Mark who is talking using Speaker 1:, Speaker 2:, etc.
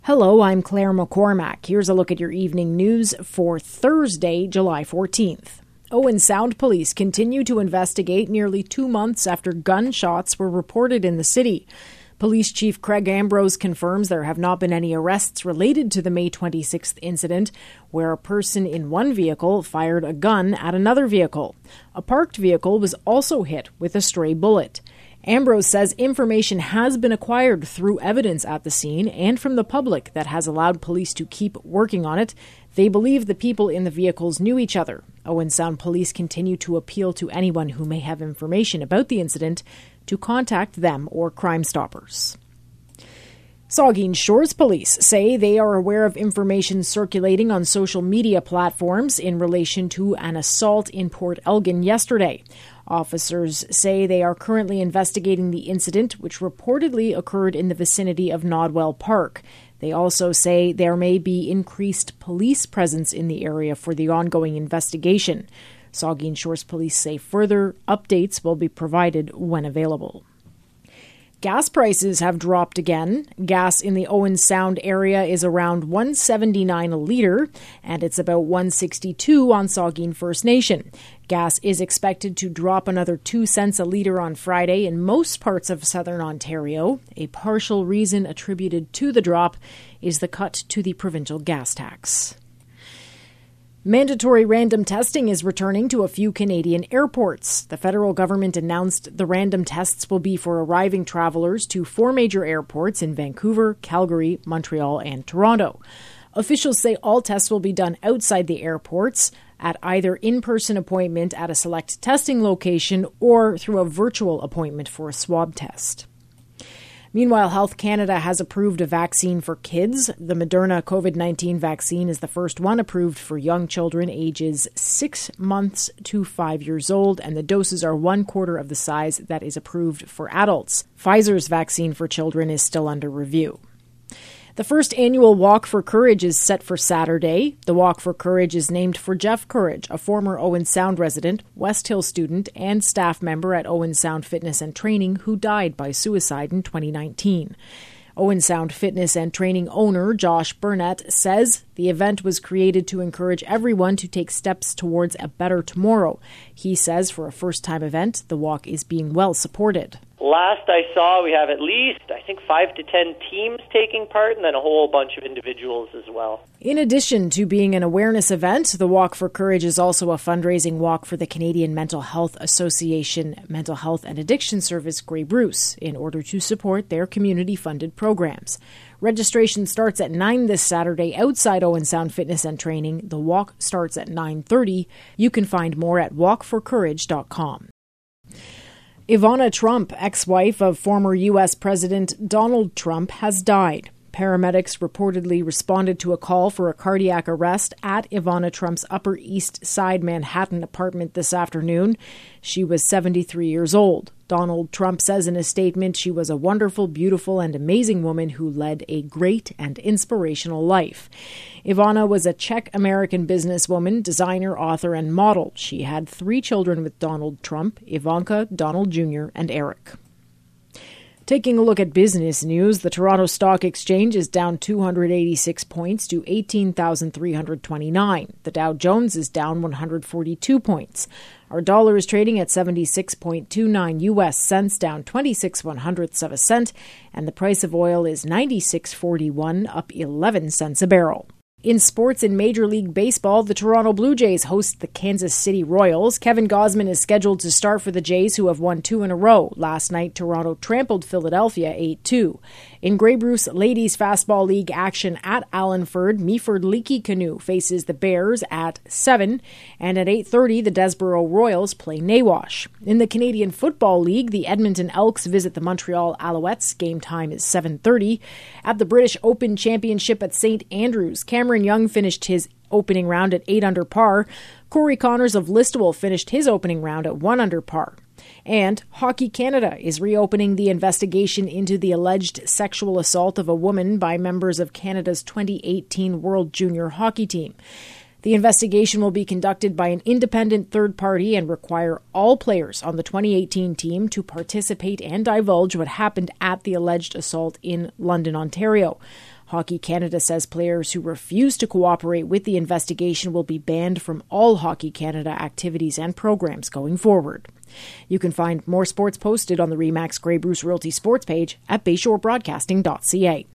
Speaker 1: Hello, I'm Claire McCormack. Here's a look at your evening news for Thursday, July 14th. Owen Sound police continue to investigate nearly 2 months after gunshots were reported in the city. Police Chief Craig Ambrose confirms there have not been any arrests related to the May 26th incident, where a person in one vehicle fired a gun at another vehicle. A parked vehicle was also hit with a stray bullet. Ambrose says information has been acquired through evidence at the scene and from the public that has allowed police to keep working on it. They believe the people in the vehicles knew each other. Owen Sound police continue to appeal to anyone who may have information about the incident to contact them or Crime Stoppers. Saugeen Shores police say they are aware of information circulating on social media platforms in relation to an assault in Port Elgin yesterday. Officers say they are currently investigating the incident, which reportedly occurred in the vicinity of Nodwell Park. They also say there may be increased police presence in the area for the ongoing investigation. Saugeen Shores police say further updates will be provided when available. Gas prices have dropped again. Gas in the Owen Sound area is around $1.79 a litre, and it's about $1.62 on Saugeen First Nation. Gas is expected to drop another 2 cents a litre on Friday in most parts of southern Ontario. A partial reason attributed to the drop is the cut to the provincial gas tax. Mandatory random testing is returning to a few Canadian airports. The federal government announced the random tests will be for arriving travelers to 4 major airports in Vancouver, Calgary, Montreal, and Toronto. Officials say all tests will be done outside the airports at either in-person appointment at a select testing location or through a virtual appointment for a swab test. Meanwhile, Health Canada has approved a vaccine for kids. The Moderna COVID-19 vaccine is the first one approved for young children ages 6 months to 5 years old, and the doses are 1/4 of the size that is approved for adults. Pfizer's vaccine for children is still under review. The first annual Walk for Courage is set for Saturday. The Walk for Courage is named for Jeff Courage, a former Owen Sound resident, West Hill student, and staff member at Owen Sound Fitness and Training who died by suicide in 2019. Owen Sound Fitness and Training owner Josh Burnett says the event was created to encourage everyone to take steps towards a better tomorrow. He says for a first-time event, the walk is being well supported.
Speaker 2: Last I saw, we have at least, 5 to 10 teams taking part, and then a whole bunch of individuals as well.
Speaker 1: In addition to being an awareness event, the Walk for Courage is also a fundraising walk for the Canadian Mental Health Association Mental Health and Addiction Service Grey Bruce in order to support their community-funded programs. Registration starts at 9 this Saturday outside Owen Sound Fitness and Training. The walk starts at 9:30. You can find more at walkforcourage.com. Ivana Trump, ex-wife of former U.S. President Donald Trump, has died. Paramedics reportedly responded to a call for a cardiac arrest at Ivana Trump's Upper East Side Manhattan apartment this afternoon. She was 73 years old. Donald Trump says in a statement she was a wonderful, beautiful, and amazing woman who led a great and inspirational life. Ivana was a Czech-American businesswoman, designer, author, and model. She had 3 children with Donald Trump: Ivanka, Donald Jr., and Eric. Taking a look at business news, the Toronto Stock Exchange is down 286 points to 18,329. The Dow Jones is down 142 points. Our dollar is trading at 76.29 U.S. cents, down 26/100ths of a cent, and the price of oil is 96.41, up 11 cents a barrel. In sports, in Major League Baseball, the Toronto Blue Jays host the Kansas City Royals. Kevin Gausman is scheduled to start for the Jays, who have won 2 in a row. Last night, Toronto trampled Philadelphia 8-2. In Grey Bruce Ladies Fastball League action at Allenford, Meaford Leaky Canoe faces the Bears at 7, and at 8:30, the Desborough Royals play Nawash. In the Canadian Football League, the Edmonton Elks visit the Montreal Alouettes. Game time is 7:30. At the British Open Championship at St. Andrews, Cameron Young finished his opening round at 8 under par. Corey Connors of Listowel finished his opening round at 1 under par. And Hockey Canada is reopening the investigation into the alleged sexual assault of a woman by members of Canada's 2018 World Junior Hockey Team. The investigation will be conducted by an independent third party and require all players on the 2018 team to participate and divulge what happened at the alleged assault in London, Ontario. Hockey Canada says players who refuse to cooperate with the investigation will be banned from all Hockey Canada activities and programs going forward. You can find more sports posted on the RE/MAX Grey Bruce Realty sports page at bayshorebroadcasting.ca.